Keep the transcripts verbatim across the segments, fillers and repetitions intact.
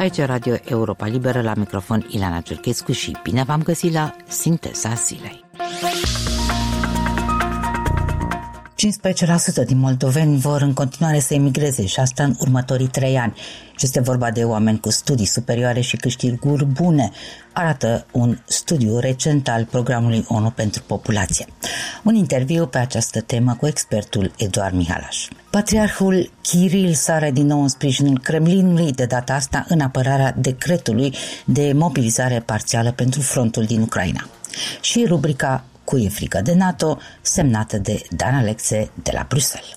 Aici Radio Europa Liberă, la microfon Ileana Cerchescu și bine v-am găsit la Sinteza Zilei. cincisprezece la sută din moldoveni vor în continuare să emigreze și asta în următorii trei ani. Este vorba de oameni cu studii superioare și câștiguri bune, arată un studiu recent al programului ONU pentru populație. Un interviu pe această temă cu expertul Eduard Mihalaș. Patriarhul Kiril sare din nou în sprijinul Kremlinului, de data asta în apărarea decretului de mobilizare parțială pentru frontul din Ucraina. Și rubrica Cui e frică de NATO, semnată de Dan Alexe de la Bruxelles.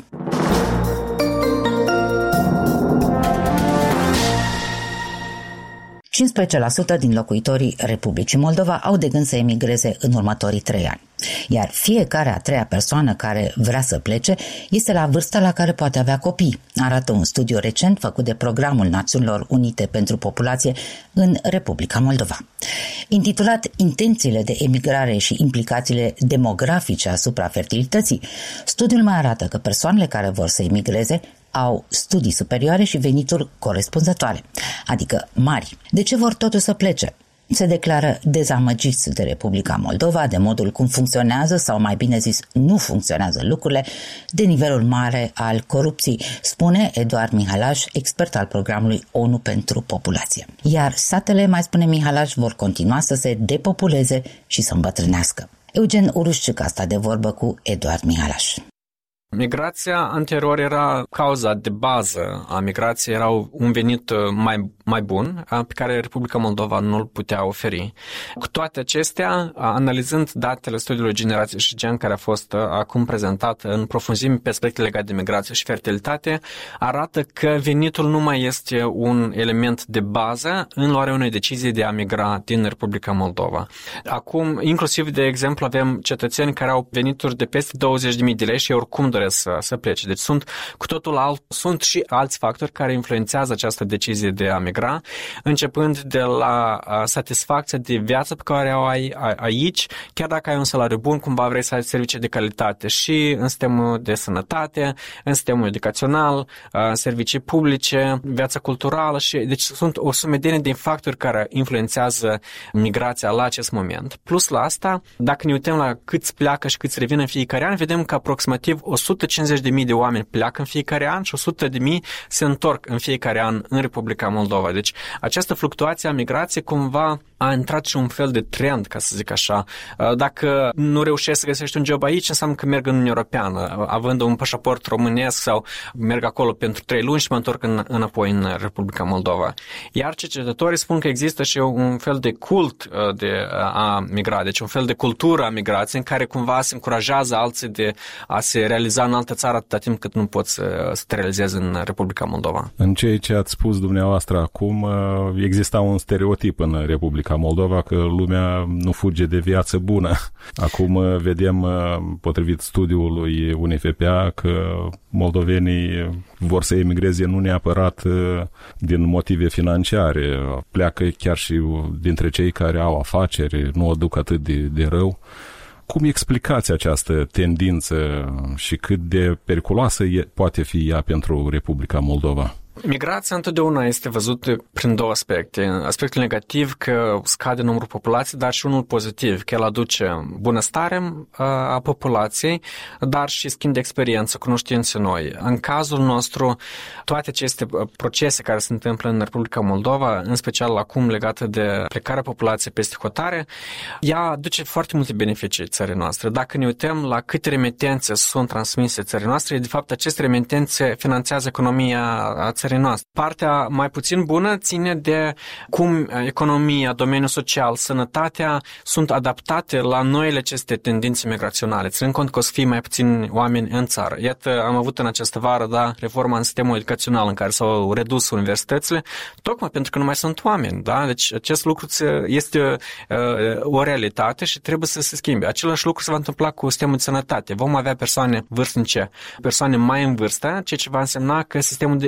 cincisprezece la sută din locuitorii Republicii Moldova au de gând să emigreze în următorii trei ani, iar fiecare a treia persoană care vrea să plece este la vârsta la care poate avea copii, arată un studiu recent făcut de Programul Națiunilor Unite pentru Populație în Republica Moldova. Intitulat Intențiile de emigrare și implicațiile demografice asupra fertilității, studiul mai arată că persoanele care vor să emigreze au studii superioare și venituri corespunzătoare, adică mari. De ce vor totuși să plece? Se declară dezamăgiți de Republica Moldova, de modul cum funcționează, sau mai bine zis, nu funcționează lucrurile, de nivelul mare al corupției, spune Eduard Mihalaș, expert al programului ONU pentru populație. Iar satele, mai spune Mihalaș, vor continua să se depopuleze și să îmbătrânească. Eugen Urușciuc a stat de vorbă cu Eduard Mihalaș. Migrația anterior era cauza de bază a migrației, era un venit mai, mai bun pe care Republica Moldova nu îl putea oferi. Cu toate acestea, analizând datele studiului Generație și Gen, care a fost acum prezentat în profunzime pe aspecte legate de migrație și fertilitate, arată că venitul nu mai este un element de bază în luarea unei decizii de a migra din Republica Moldova. Acum, inclusiv, de exemplu, avem cetățeni care au venituri de peste douăzeci de mii de lei și oricum doresc Să, să plece. Deci sunt cu totul alt, sunt și alți factori care influențează această decizie de a migra, începând de la satisfacția de viață pe care o ai aici, chiar dacă ai un salariu bun, cumva vrei să ai servicii de calitate și în sistemul de sănătate, în sistemul educațional, în servicii publice, viața culturală și deci sunt o sumedenie de factori care influențează migrația la acest moment. Plus la asta, dacă ne uităm la câți pleacă și câți revin în fiecare an, vedem că aproximativ o sută cincizeci de mii de oameni pleacă în fiecare an și o sută de mii se întorc în fiecare an în Republica Moldova. Deci această fluctuație a migrației cumva a intrat și un fel de trend, ca să zic așa. Dacă nu reușești să găsești un job aici, înseamnă că merg în Uniunea Europeană, având un pașaport românesc sau merg acolo pentru trei luni și mă întorc în, înapoi în Republica Moldova. Iar cercetătorii spun că există și un fel de cult de a migra, deci un fel de cultură a migrației în care cumva se încurajează alții de a se realiza în altă țară atâta timp cât nu poți să, să te realizezi în Republica Moldova. În ceea ce ați spus dumneavoastră acum, exista un stereotip în Republica Moldova că lumea nu fuge de viață bună. Acum vedem, potrivit studiului U N F P A, că moldovenii vor să emigreze nu neapărat din motive financiare. Pleacă chiar și dintre cei care au afaceri, nu o duc atât de, de rău. Cum explicați această tendință și cât de periculoasă e, poate fi ea pentru Republica Moldova? Migrația întotdeauna este văzută prin două aspecte. Aspectul negativ că scade numărul populației, dar și unul pozitiv, că el aduce bunăstare a populației, dar și schimb de experiență, cunoștințe noi. În cazul nostru, toate aceste procese care se întâmplă în Republica Moldova, în special acum legate de plecarea populației peste hotare, ea aduce foarte multe beneficii țării noastre. Dacă ne uităm la câte remitențe sunt transmise țării noastre, de fapt aceste remitențe finanțează economia a țării noastre. Partea mai puțin bună ține de cum economia, domeniul social, sănătatea sunt adaptate la noile aceste tendințe migraționale, ținând cont că o să fie mai puțini oameni în țară. Iată, am avut în această vară, da, reforma în sistemul educațional în care s-au redus universitățile, tocmai pentru că nu mai sunt oameni, da? Deci acest lucru este uh, o realitate și trebuie să se schimbe. Același lucru se va întâmpla cu sistemul de sănătate. Vom avea persoane vârstnice, persoane mai în vârstă, ceea ce va însemna că sistemul de sănătate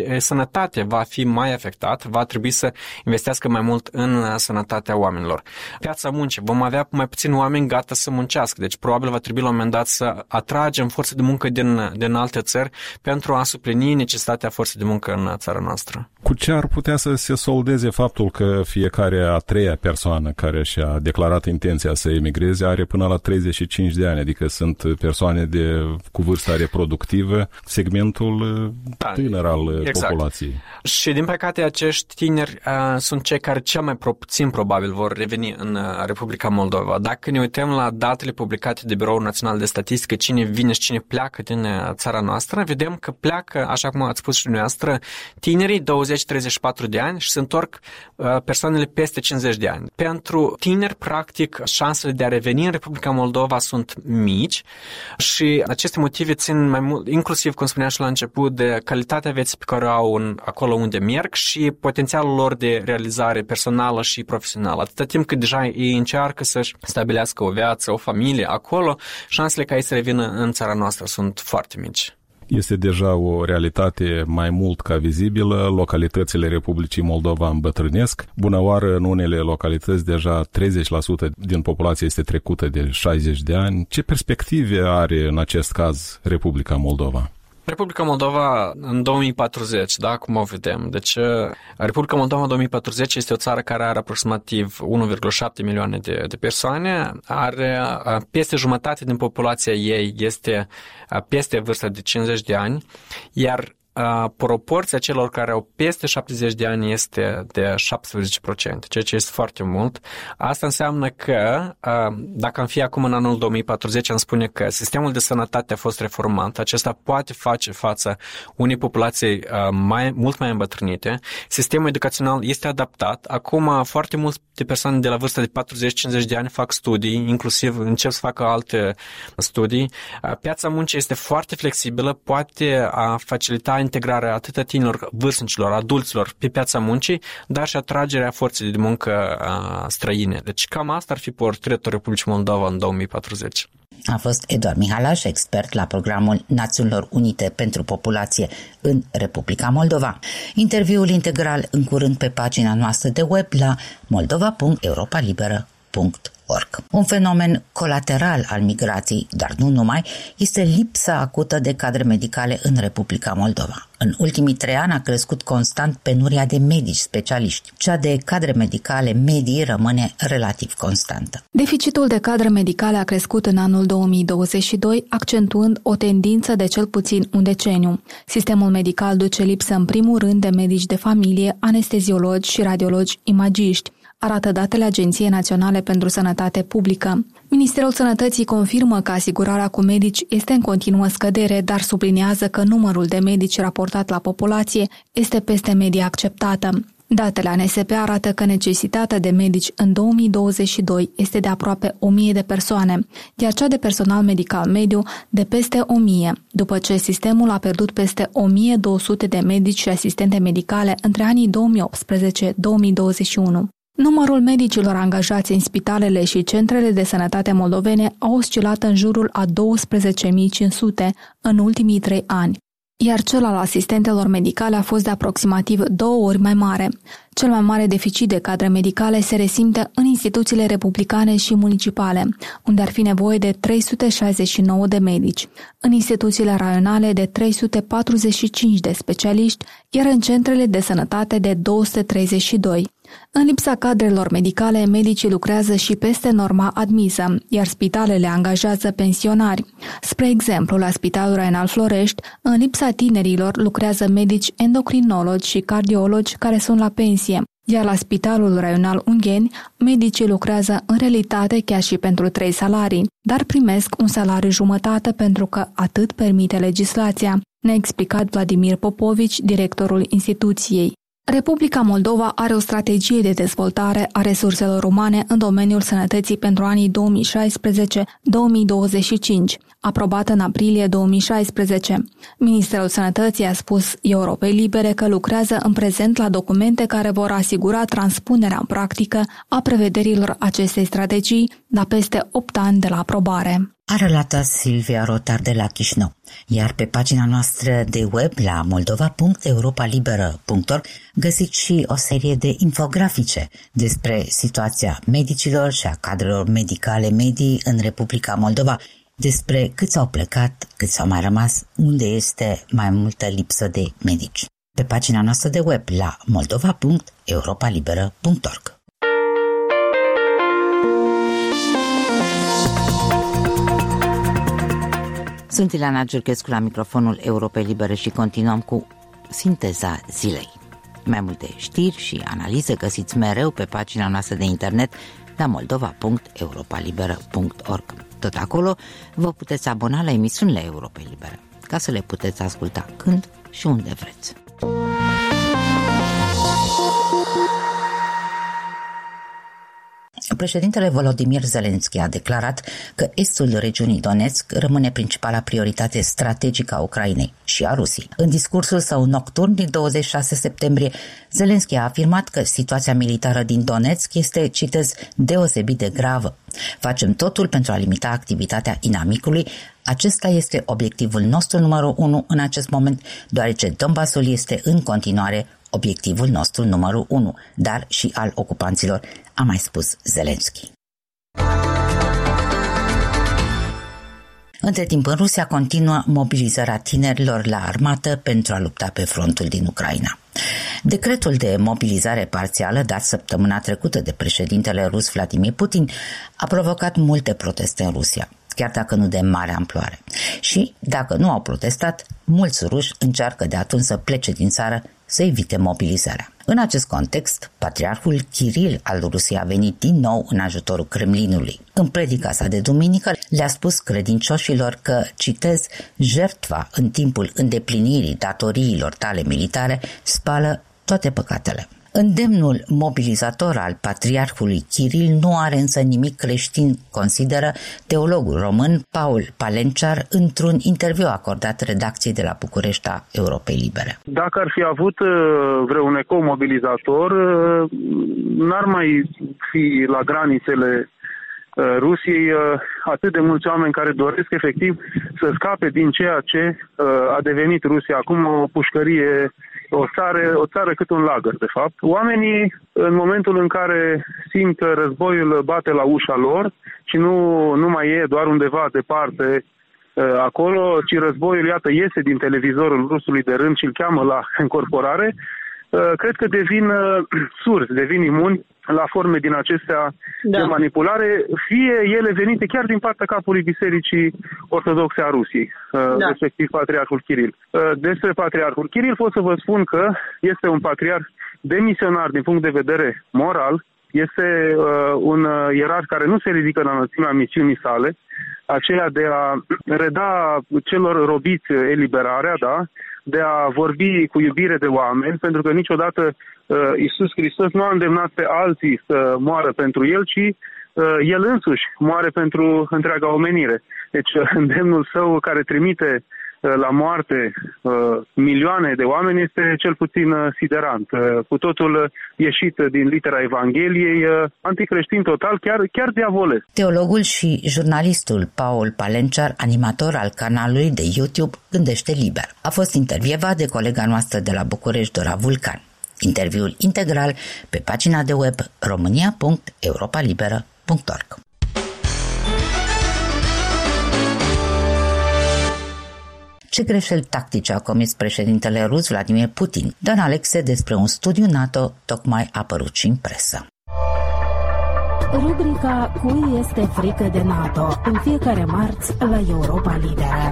sănătate va fi mai afectat, va trebui să investească mai mult în sănătatea oamenilor. Piața muncii, vom avea mai puțini oameni gata să muncească, deci probabil va trebui la un moment dat să atragem forță de muncă din, din alte țări pentru a suplini necesitatea forței de muncă în țara noastră. Cu ce ar putea să se soldeze faptul că fiecare a treia persoană care și-a declarat intenția să emigreze are până la treizeci și cinci de ani, adică sunt persoane de, cu vârsta reproductivă, segmentul da, tânăr al exact. populației. Și din păcate acești tineri uh, sunt cei care cel mai puțin probabil vor reveni în uh, Republica Moldova. Dacă ne uităm la datele publicate de Biroul Național de Statistică, cine vine și cine pleacă din uh, țara noastră, vedem că pleacă, așa cum ați spus și dumneavoastră, tinerii douăzeci treizeci și patru de ani și se întorc uh, persoanele peste cincizeci de ani. Pentru tineri, practic, șansele de a reveni în Republica Moldova sunt mici și aceste motive țin mai mult, inclusiv, cum spuneam și la început, de calitatea vieții pe care o au în, acolo unde merg și potențialul lor de realizare personală și profesională. Atâta timp cât deja ei încearcă să-și stabilească o viață, o familie acolo, șansele ca ei să revină în țara noastră sunt foarte mici. Este deja o realitate mai mult ca vizibilă. Localitățile Republicii Moldova îmbătrânesc. Bună oară, în unele localități deja treizeci la sută din populație este trecută de șaizeci de ani. Ce perspective are în acest caz Republica Moldova? Republica Moldova în două mii patruzeci, da, cum o vedem. Deci, Republica Moldova în două mii patruzeci este o țară care are aproximativ unu virgulă șapte milioane de, de persoane, are peste jumătate din populația ei este peste vârsta de cincizeci de ani, iar proporția celor care au peste șaptezeci de ani este de șaptesprezece la sută, ceea ce este foarte mult. Asta înseamnă că, dacă am fi acum în anul două mii patruzeci, am spune că sistemul de sănătate a fost reformat, acesta poate face față unei populații mai, mult mai îmbătrânite, sistemul educațional este adaptat, acum foarte multe persoane de la vârsta de patruzeci cincizeci de ani fac studii, inclusiv încep să facă alte studii. Piața muncii este foarte flexibilă, poate facilita integrarea atât a tinerilor, vârstnicilor, adulților pe piața muncii, dar și atragerea forței de muncă a, străine. Deci cam asta ar fi portretul Republicii Moldova în două mii patruzeci. A fost Eduard Mihalaș, expert la programul Națiunilor Unite pentru Populație în Republica Moldova. Interviul integral în curând pe pagina noastră de web la moldova punct europa liberă punct org. Un fenomen colateral al migrației, dar nu numai, este lipsa acută de cadre medicale în Republica Moldova. În ultimii trei ani a crescut constant penuria de medici specialiști. Cea de cadre medicale medii rămâne relativ constantă. Deficitul de cadre medicale a crescut în anul două mii douăzeci și doi, accentuând o tendință de cel puțin un deceniu. Sistemul medical duce lipsă în primul rând de medici de familie, anesteziologi și radiologi imagiști, arată datele Agenției Naționale pentru Sănătate Publică. Ministerul Sănătății confirmă că asigurarea cu medici este în continuă scădere, dar subliniază că numărul de medici raportat la populație este peste media acceptată. Datele A N S P arată că necesitatea de medici în două mii douăzeci și doi este de aproape o mie de persoane, iar cea de personal medical mediu de peste o mie, după ce sistemul a pierdut peste o mie două sute de medici și asistente medicale între anii două mii optsprezece - două mii douăzeci și unu. Numărul medicilor angajați în spitalele și centrele de sănătate moldovene a oscilat în jurul a douăsprezece mii cinci sute în ultimii trei ani, iar cel al asistentelor medicale a fost de aproximativ două ori mai mare. Cel mai mare deficit de cadre medicale se resimte în instituțiile republicane și municipale, unde ar fi nevoie de trei sute șaizeci și nouă de medici, în instituțiile raionale de trei sute patruzeci și cinci de specialiști, iar în centrele de sănătate de două sute treizeci și doi. În lipsa cadrelor medicale, medicii lucrează și peste norma admisă, iar spitalele angajează pensionari. Spre exemplu, la Spitalul Raional Florești, în lipsa tinerilor, lucrează medici endocrinologi și cardiologi care sunt la pensie, iar la Spitalul Raional Ungheni, medicii lucrează în realitate chiar și pentru trei salarii, dar primesc un salariu jumătate pentru că atât permite legislația, ne-a explicat Vladimir Popovici, directorul instituției. Republica Moldova are o strategie de dezvoltare a resurselor umane în domeniul sănătății pentru anii două mii șaisprezece - două mii douăzeci și cinci, aprobată în aprilie două mii șaisprezece. Ministerul Sănătății a spus Europei Libere că lucrează în prezent la documente care vor asigura transpunerea în practică a prevederilor acestei strategii la peste opt ani de la aprobare. A relatat Silvia Rotar de la Chișinău. Iar pe pagina noastră de web la moldova punct europa liberă punct org găsiți și o serie de infografice despre situația medicilor și a cadrelor medicale medii în Republica Moldova, despre câți au plecat, câți au mai rămas, unde este mai multă lipsă de medici. Pe pagina noastră de web la moldova punct europa liberă punct org. Sunt Ileana Giurchescu la microfonul Europei Libere și continuăm cu sinteza zilei. Mai multe știri și analize găsiți mereu pe pagina noastră de internet la moldova punct europa liberă punct org. Tot acolo vă puteți abona la emisiunile Europei Libere, ca să le puteți asculta când și unde vreți. Președintele Volodymyr Zelensky a declarat că estul regiunii Donetsk rămâne principala prioritate strategică a Ucrainei și a Rusiei. În discursul său nocturn din douăzeci și șase septembrie, Zelensky a afirmat că situația militară din Donetsk este, citez, deosebit de gravă. Facem totul pentru a limita activitatea inamicului. Acesta este obiectivul nostru numărul unu în acest moment, deoarece Donbassul este în continuare obiectivul nostru numărul unu, dar și al ocupanților, a mai spus Zelensky. Între timp, în Rusia continuă mobilizarea tinerilor la armată pentru a lupta pe frontul din Ucraina. Decretul de mobilizare parțială dat săptămâna trecută de președintele rus Vladimir Putin a provocat multe proteste în Rusia, chiar dacă nu de mare amploare. Și, dacă nu au protestat, mulți ruși încearcă de atunci să plece din țară să evite mobilizarea. În acest context, patriarhul Kiril al Rusiei a venit din nou în ajutorul Kremlinului. În predica sa de duminică le-a spus credincioșilor că, citez, jertfa în timpul îndeplinirii datoriilor tale militare spală toate păcatele. Îndemnul mobilizator al patriarhului Kiril nu are însă nimic creștin, consideră teologul român Paul Palenciar într-un interviu acordat redacției de la București a Europei Libere. Dacă ar fi avut vreun ecou mobilizator, n-ar mai fi la granițele Rusiei atât de mulți oameni care doresc efectiv să scape din ceea ce a devenit Rusia acum, o pușcărie, o țară, o țară cât un lagăr, de fapt. Oamenii, în momentul în care simt că războiul bate la ușa lor și nu, nu mai e doar undeva departe acolo, ci războiul, iată, iese din televizorul rusului de rând și îl cheamă la încorporare, cred că devin surzi, devin imuni la forme din acestea da. de manipulare, fie ele venite chiar din partea capului Bisericii Ortodoxe a Rusiei, da. respectiv Patriarhul Kiril. Despre Patriarhul Kiril pot să vă spun că este un patriarh demisionar din punct de vedere moral, este un ierarh care nu se ridică la înălțimea misiunii sale, aceea de a reda celor robiți eliberarea, da? de a vorbi cu iubire de oameni, pentru că niciodată uh, Iisus Hristos nu a îndemnat pe alții să moară pentru El, ci uh, El însuși moare pentru întreaga omenire. Deci uh, îndemnul său care trimite uh, la moarte uh, milioane de oameni este cel puțin uh, siderant. Uh, cu totul uh, ieșit din litera Evangheliei, uh, anticreștin total, chiar, chiar diavolesc. Teologul și jurnalistul Paul Palenciar, animator al canalului de YouTube Gândește Liber, a fost intervievat de colega noastră de la București, Dora Vulcan. Interviul integral pe pagina de web românia punct europa liberă punct org. Ce greșeli tactice a comis președintele rus Vladimir Putin? Dan Alexe despre un studiu NATO tocmai apărut și în presă. Rubrica Cui este frică de NATO? În fiecare marți la Europa Liberă.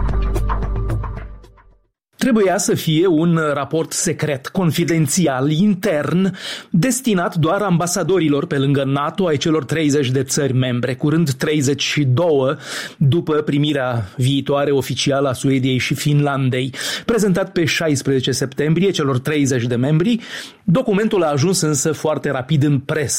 Trebuia să fie un raport secret, confidențial, intern, destinat doar ambasadorilor pe lângă NATO ai celor treizeci de țări membre, curând treizeci și doi după primirea viitoare oficială a Suediei și Finlandei. Prezentat pe șaisprezece septembrie celor treizeci de membri, documentul a ajuns însă foarte rapid în presă.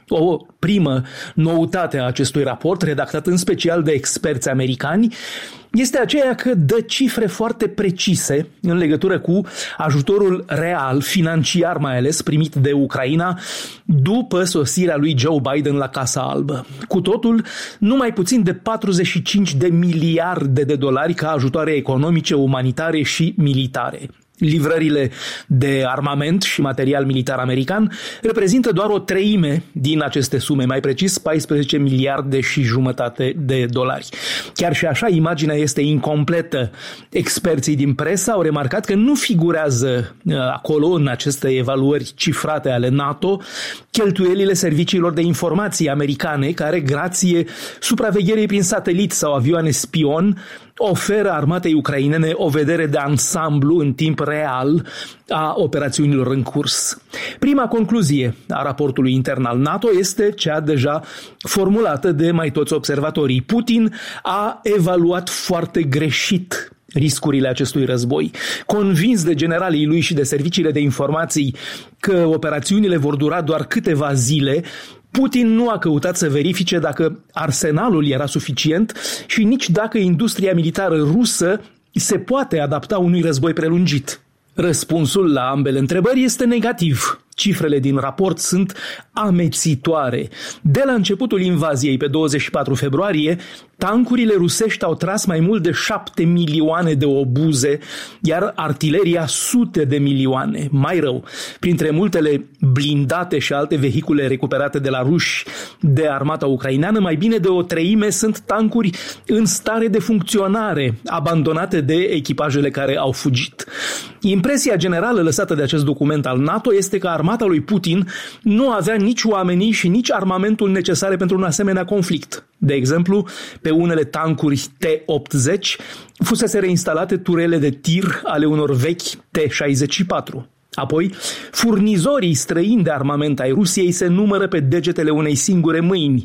O primă noutate a acestui raport, redactat în special de experți americani, este aceea că dă cifre foarte precise în legătură cu ajutorul real, financiar mai ales, primit de Ucraina după sosirea lui Joe Biden la Casa Albă. Cu totul, numai puțin de patruzeci și cinci de miliarde de dolari ca ajutoare economice, umanitare și militare. Livrările de armament și material militar american reprezintă doar o treime din aceste sume, mai precis paisprezece miliarde și jumătate de dolari. Chiar și așa, imaginea este incompletă. Experții din presă au remarcat că nu figurează acolo, în aceste evaluări cifrate ale NATO, cheltuielile serviciilor de informații americane, care, grație supravegherii prin satelit sau avioane spion, oferă armatei ucrainene o vedere de ansamblu în timp real a operațiunilor în curs. Prima concluzie a raportului intern al NATO este cea deja formulată de mai toți observatorii. Putin a evaluat foarte greșit riscurile acestui război. Convins de generalii lui și de serviciile de informații că operațiunile vor dura doar câteva zile, Putin nu a căutat să verifice dacă arsenalul era suficient și nici dacă industria militară rusă se poate adapta unui război prelungit. Răspunsul la ambele întrebări este negativ. Cifrele din raport sunt amețitoare. De la începutul invaziei pe douăzeci și patru februarie, tancurile rusești au tras mai mult de șapte milioane de obuze, iar artileria sute de milioane. Mai rău, printre multele blindate și alte vehicule recuperate de la ruși de armata ucraineană, mai bine de o treime sunt tancuri în stare de funcționare, abandonate de echipajele care au fugit. Impresia generală lăsată de acest document al NATO este că armata lui Putin nu avea nici oamenii și nici armamentul necesare pentru un asemenea conflict. De exemplu, pe unele tancuri T optzeci fusese reinstalate turele de tir ale unor vechi T șaizeci și patru. Apoi, furnizorii străini de armament ai Rusiei se numără pe degetele unei singure mâini.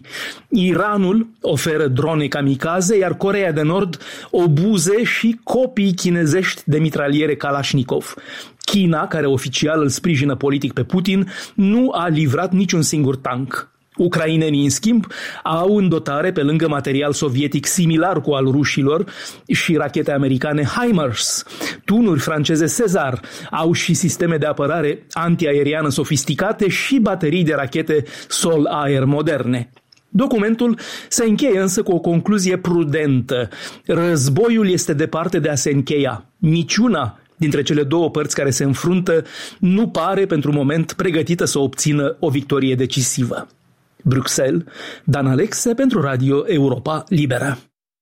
Iranul oferă drone kamikaze, iar Coreea de Nord obuze și copii chinezești de mitraliere Kalashnikov. China, care oficial îl sprijină politic pe Putin, nu a livrat niciun singur tank. Ucrainenii, în schimb, au în dotare, pe lângă material sovietic similar cu al rușilor și rachete americane HIMARS, tunuri franceze César, au și sisteme de apărare antiaeriană sofisticate și baterii de rachete sol-aer moderne. Documentul se încheie însă cu o concluzie prudentă. Războiul este departe de a se încheia. Niciuna dintre cele două părți care se înfruntă nu pare pentru moment pregătită să obțină o victorie decisivă. Bruxelles, Dan Alexe pentru Radio Europa Liberă.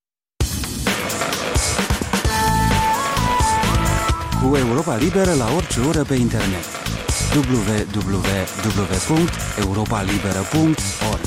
Cu Europa Liberă la orice oră pe internet. w w w punct europa liberă punct org.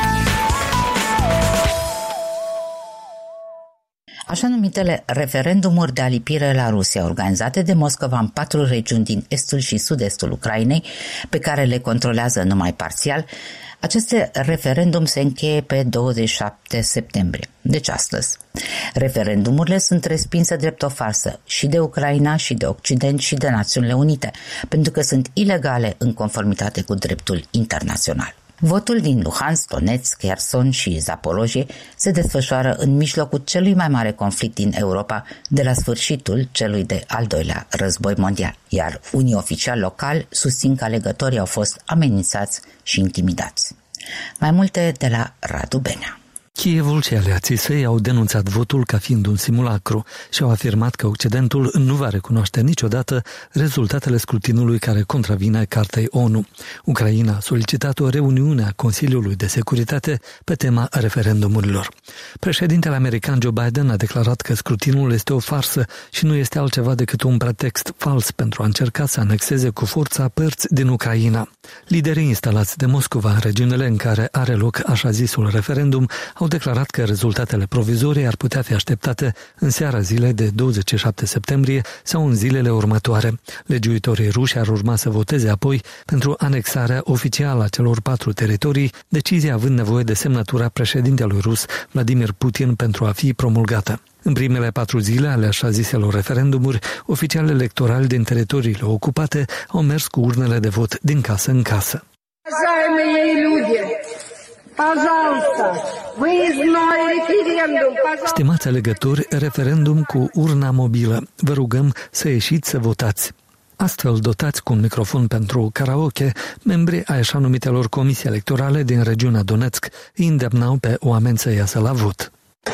Așa numitele referendumuri de alipire la Rusia, organizate de Moscova în patru regiuni din estul și sud-estul Ucrainei, pe care le controlează numai parțial, aceste referendum se încheie pe douăzeci și șapte septembrie, deci astăzi. Referendumurile sunt respinse drept o farsă și de Ucraina, și de Occident, și de Națiunile Unite, pentru că sunt ilegale în conformitate cu dreptul internațional. Votul din Luhansk, Donetsk, Kherson și Zaporozhye se desfășoară în mijlocul celui mai mare conflict din Europa de la sfârșitul celui de al doilea război mondial, iar unii oficiali locali susțin că alegătorii au fost amenințați și intimidați. Mai multe de la Radu Benea. Kievul și aliații săi au denunțat votul ca fiind un simulacru și au afirmat că Occidentul nu va recunoaște niciodată rezultatele scrutinului care contravine Cartei O N U. Ucraina a solicitat o reuniune a Consiliului de Securitate pe tema referendumurilor. Președintele american Joe Biden a declarat că scrutinul este o farsă și nu este altceva decât un pretext fals pentru a încerca să anexeze cu forța părți din Ucraina. Liderii instalați de Moscova în regiunile în care are loc așa zisul referendum au declarat că rezultatele provizorii ar putea fi așteptate în seara zilei de douăzeci și șapte septembrie sau în zilele următoare. Legiuitorii ruși ar urma să voteze apoi pentru anexarea oficială a celor patru teritorii, decizia având nevoie de semnătura președintelui rus Vladimir Putin pentru a fi promulgată. În primele patru zile ale așa ziselor referendumuri, oficialii electorali din teritoriile ocupate au mers cu urnele de vot din casă în casă. Stimați alegători, referendum cu urna mobilă. Vă rugăm să ieșiți să votați. Astfel, dotați cu un microfon pentru karaoke, membrii ai așa numitelor comisii electorale din regiunea Donetsk îi îndemnau pe oameni să iasă la vot.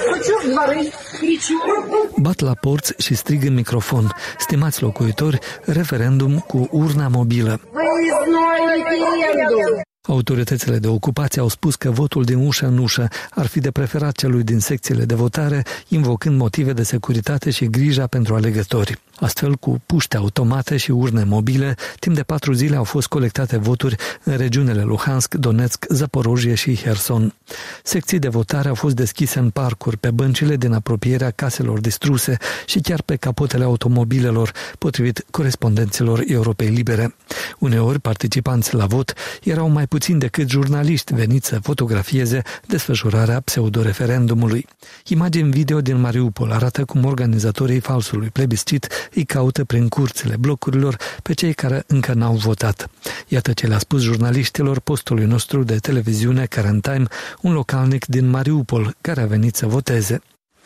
Bat la porți și strig în microfon: stimați locuitori, referendum cu urna mobilă. Autoritățile de ocupație au spus că votul din ușă în ușă ar fi de preferat celui din secțiile de votare, invocând motive de securitate și grija pentru alegători. Astfel, cu puște automate și urne mobile, timp de patru zile au fost colectate voturi în regiunile Luhansk, Donetsk, Zaporojie și Herson. Secții de votare au fost deschise în parcuri, pe băncile din apropierea caselor distruse și chiar pe capotele automobilelor, potrivit corespondenților Europei Libere. Uneori, participanți la vot erau mai puțin decât jurnaliști veniți să fotografieze desfășurarea pseudo-referendumului. Imagini video din Mariupol arată cum organizatorii falsului plebiscit îi caută prin curțile blocurilor pe cei care încă n-au votat. Iată ce le-a spus jurnaliștilor postului nostru de televiziune Current Time, un localnic din Mariupol care a venit să voteze.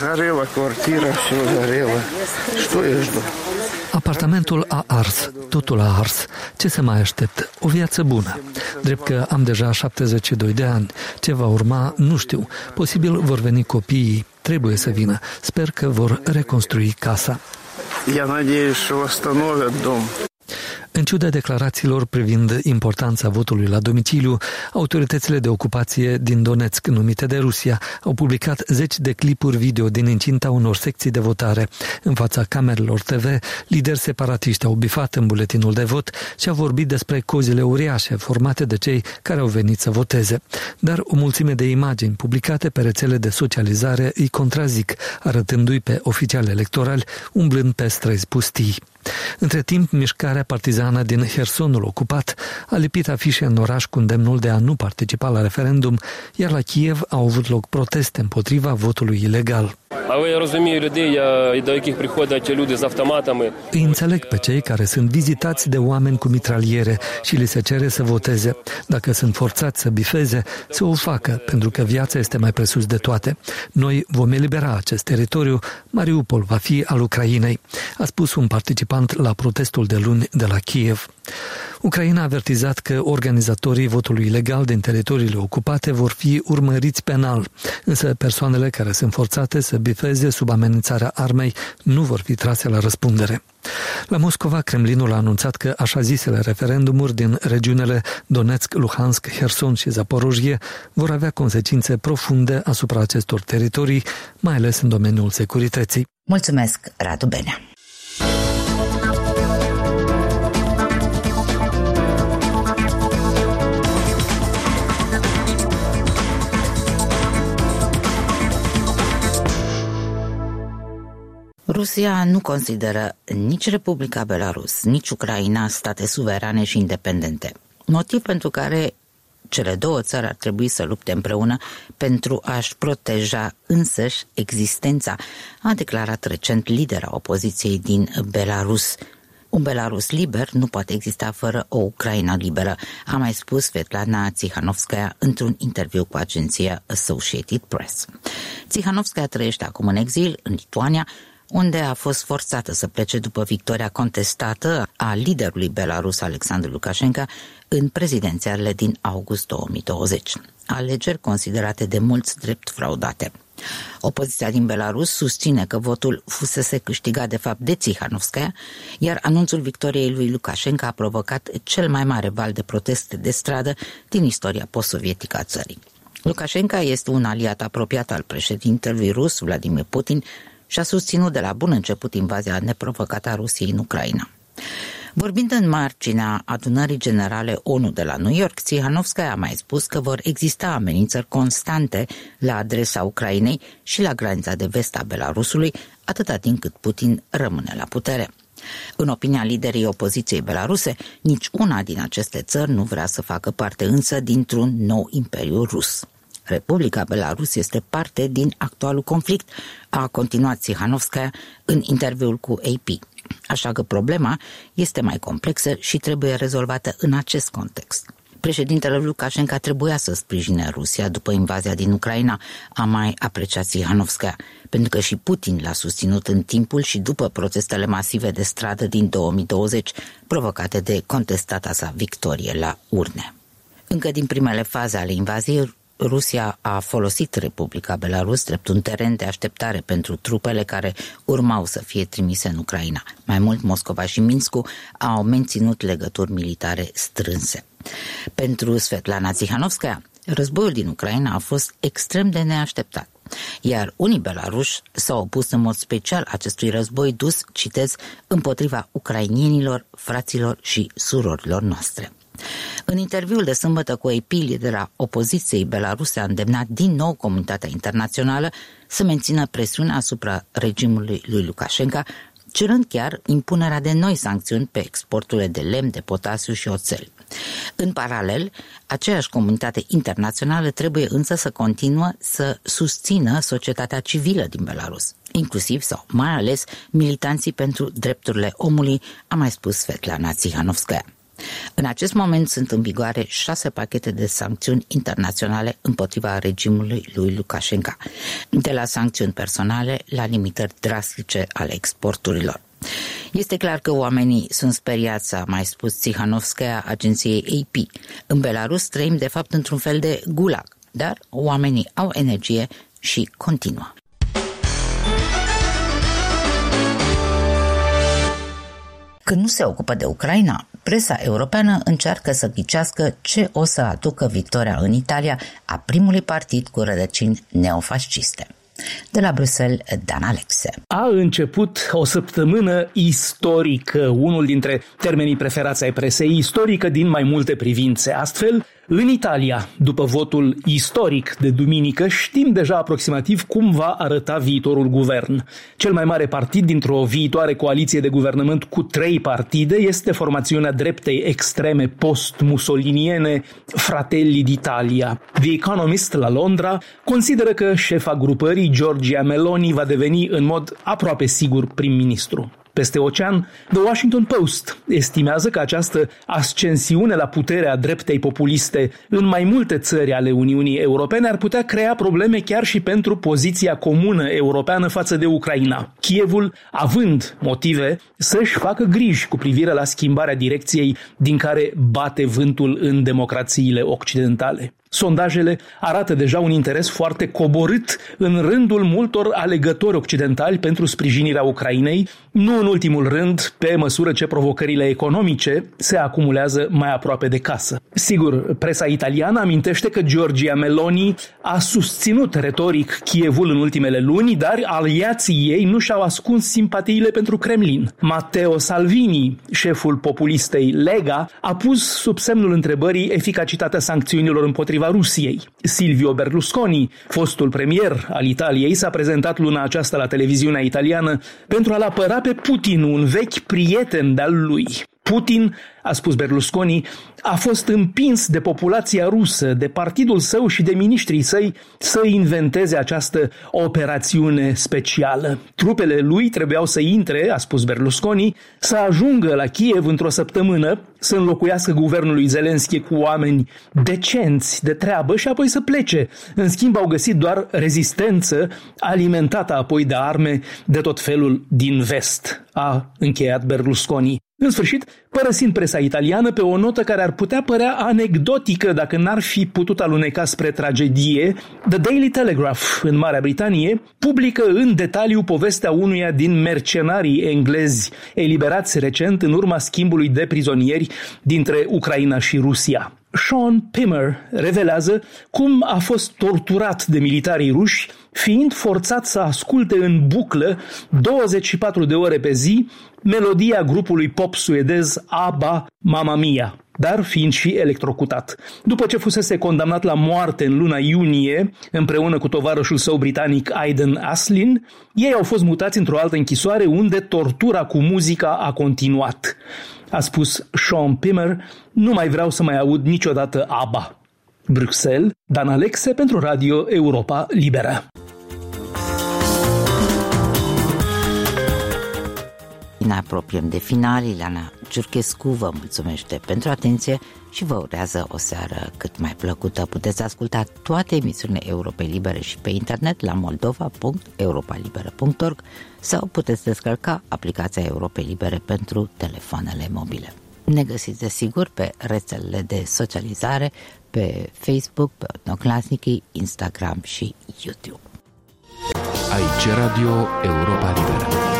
Apartamentul a ars, totul a ars. Ce se mai aștept? O viață bună. Drept că am deja șaptezeci și doi de ani. Ce va urma, nu știu. Posibil vor veni copiii. Trebuie să vină. Sper că vor reconstrui casa. Я надеюсь, что восстановят дом. În ciuda declarațiilor privind importanța votului la domiciliu, autoritățile de ocupație din Donetsk, numite de Rusia, au publicat zeci de clipuri video din incinta unor secții de votare. În fața camerelor T V, lideri separatiști au bifat în buletinul de vot și au vorbit despre cozile uriașe formate de cei care au venit să voteze. Dar o mulțime de imagini publicate pe rețele de socializare îi contrazic, arătându-i pe oficiali electorali umblând pe străzi pustii. Între timp, mișcarea partizană din Hersonul ocupat a lipit afișe în oraș cu îndemnul de a nu participa la referendum, iar la Kiev au avut loc proteste împotriva votului ilegal. Îi înțeleg pe cei care sunt vizitați de oameni cu mitraliere și li se cere să voteze. Dacă sunt forțați să bifeze, să o facă, pentru că viața este mai presus de toate. Noi vom elibera acest teritoriu, Mariupol va fi al Ucrainei, a spus un participant la protestul de luni de la Kiev. Ucraina a avertizat că organizatorii votului ilegal din teritoriile ocupate vor fi urmăriți penal, însă persoanele care sunt forțate să bifeze sub amenințarea armei nu vor fi trase la răspundere. La Moscova, Kremlinul a anunțat că așa zisele referendumuri din regiunile Donetsk, Luhansk, Herson și Zaporojie vor avea consecințe profunde asupra acestor teritorii, mai ales în domeniul securității. Mulțumesc, Radu Benea! Rusia nu consideră nici Republica Belarus, nici Ucraina state suverane și independente, motiv pentru care cele două țări ar trebui să lupte împreună pentru a-și proteja însăși existența, a declarat recent lidera opoziției din Belarus. Un Belarus liber nu poate exista fără o Ucraina liberă, a mai spus Svetlana Tsikhanovskaya într-un interviu cu agenția Associated Press. Tsikhanovskaya trăiește acum în exil în Lituania, unde a fost forțată să plece după victoria contestată a liderului belarus Alexandru Lukashenko în prezidențialele din august două mii douăzeci, alegeri considerate de mulți drept fraudate. Opoziția din Belarus susține că votul fusese câștigat de fapt de Tsikhanovskaya, iar anunțul victoriei lui Lukashenko a provocat cel mai mare val de proteste de stradă din istoria post-sovietică a țării. Lukashenko este un aliat apropiat al președintelui rus Vladimir Putin și a susținut de la bun început invazia neprovocată a Rusiei în Ucraina. Vorbind în marginea adunării generale ONU de la New York, Tsikhanovskaya a mai spus că vor exista amenințări constante la adresa Ucrainei și la granița de vest a Belarusului, atâta timp cât Putin rămâne la putere. În opinia liderii opoziției belaruse, nici una din aceste țări nu vrea să facă parte însă dintr-un nou imperiu rus. Republica Belarus este parte din actualul conflict, a continuat Tsikhanovskaya în interviul cu A P. Așa că problema este mai complexă și trebuie rezolvată în acest context. președintele Lukashenko trebuia să sprijine Rusia după invazia din Ucraina, a mai apreciat Tsihanovskaya, pentru că și Putin l-a susținut în timpul și după protestele masive de stradă din două mii douăzeci, provocate de contestata sa victorie la urne. Încă din primele faze ale invaziei, Rusia a folosit Republica Belarus drept un teren de așteptare pentru trupele care urmau să fie trimise în Ucraina. Mai mult, Moscova și Minsku au menținut legături militare strânse. Pentru Svetlana Tsihanovskaya, războiul din Ucraina a fost extrem de neașteptat, iar unii belaruși s-au opus în mod special acestui război dus, citez, împotriva ucrainienilor, fraților și surorilor noastre. În interviul de sâmbătă cu A P, lidera opoziției belaruse a îndemnat din nou comunitatea internațională să mențină presiunea asupra regimului lui Lukashenko, cerând chiar impunerea de noi sancțiuni pe exporturile de lemn, de potasiu și oțel. În paralel, aceeași comunitate internațională trebuie însă să continuă să susțină societatea civilă din Belarus, inclusiv sau mai ales militanții pentru drepturile omului, a mai spus Svetlana Tsihanovskaya. În acest moment sunt în vigoare șase pachete de sancțiuni internaționale împotriva regimului lui Lukashenko, de la sancțiuni personale la limitări drastice ale exporturilor. Este clar că oamenii sunt speriați, a mai spus Tsihanovskaya agenției A P. În Belarus trăim de fapt într-un fel de gulag, dar oamenii au energie și continuă. Când nu se ocupă de Ucraina, presa europeană încearcă să ghicească ce o să aducă victoria în Italia a primului partid cu rădăcini neofasciste. De la Bruxelles, Dan Alexe. A început o săptămână istorică, unul dintre termenii preferați ai presei, istorică din mai multe privințe. Astfel, în Italia, după votul istoric de duminică, știm deja aproximativ cum va arăta viitorul guvern. Cel mai mare partid dintr-o viitoare coaliție de guvernământ cu trei partide este formațiunea dreptei extreme post-mussoliniene Fratelli d'Italia. The Economist la Londra consideră că șefa grupării, Giorgia Meloni, va deveni în mod aproape sigur prim-ministru. Peste ocean, The Washington Post estimează că această ascensiune la putere a dreptei populiste în mai multe țări ale Uniunii Europene ar putea crea probleme chiar și pentru poziția comună europeană față de Ucraina. Kievul având motive să-și facă griji cu privire la schimbarea direcției din care bate vântul în democrațiile occidentale. Sondajele arată deja un interes foarte coborât în rândul multor alegători occidentali pentru sprijinirea Ucrainei, nu în ultimul rând pe măsură ce provocările economice se acumulează mai aproape de casă. Sigur, presa italiană amintește că Giorgia Meloni a susținut retoric Kievul în ultimele luni, dar aliații ei nu și-au ascuns simpatiile pentru Kremlin. Matteo Salvini, șeful populistei Lega, a pus sub semnul întrebării eficacitatea sancțiunilor împotriva Rusiei. Silvio Berlusconi, fostul premier al Italiei, s-a prezentat luna aceasta la televiziunea italiană pentru a-l apăra pe Putin, un vechi prieten de-al lui. Putin, a spus Berlusconi, a fost împins de populația rusă, de partidul său și de miniștrii săi să inventeze această operațiune specială. Trupele lui trebuiau să intre, a spus Berlusconi, să ajungă la Kiev într-o săptămână, să înlocuiască guvernul lui Zelenski cu oameni decenți de treabă și apoi să plece. În schimb, au găsit doar rezistență, alimentată apoi de arme de tot felul din vest, a încheiat Berlusconi. În sfârșit, părăsind presa italiană pe o notă care ar putea părea anecdotică dacă n-ar fi putut aluneca spre tragedie, The Daily Telegraph în Marea Britanie publică în detaliu povestea unuia din mercenarii englezi eliberați recent în urma schimbului de prizonieri dintre Ucraina și Rusia. Sean Pimmer revelează cum a fost torturat de militarii ruși, fiind forțat să asculte în buclă douăzeci și patru de ore pe zi melodia grupului pop suedez ABBA, Mamma Mia, dar fiind și electrocutat. După ce fusese condamnat la moarte în luna iunie, împreună cu tovarășul său britanic Aidan Aslin, ei au fost mutați într-o altă închisoare unde tortura cu muzica a continuat. A spus Sean Pimmer, nu mai vreau să mai aud niciodată ABBA. Bruxelles, Dan Alexe pentru Radio Europa Liberă. Ne apropiem de final. Ileana Ciurchescu vă mulțumește pentru atenție și vă urează o seară cât mai plăcută. Puteți asculta toate emisiunile Europei Libere și pe internet la moldova punct europa liberă punct org sau puteți descărca aplicația Europei Libere pentru telefoanele mobile. Ne găsiți desigur pe rețelele de socializare, pe Facebook, pe Odnoklassniki, Instagram și YouTube. Aici Radio Europa Liberă.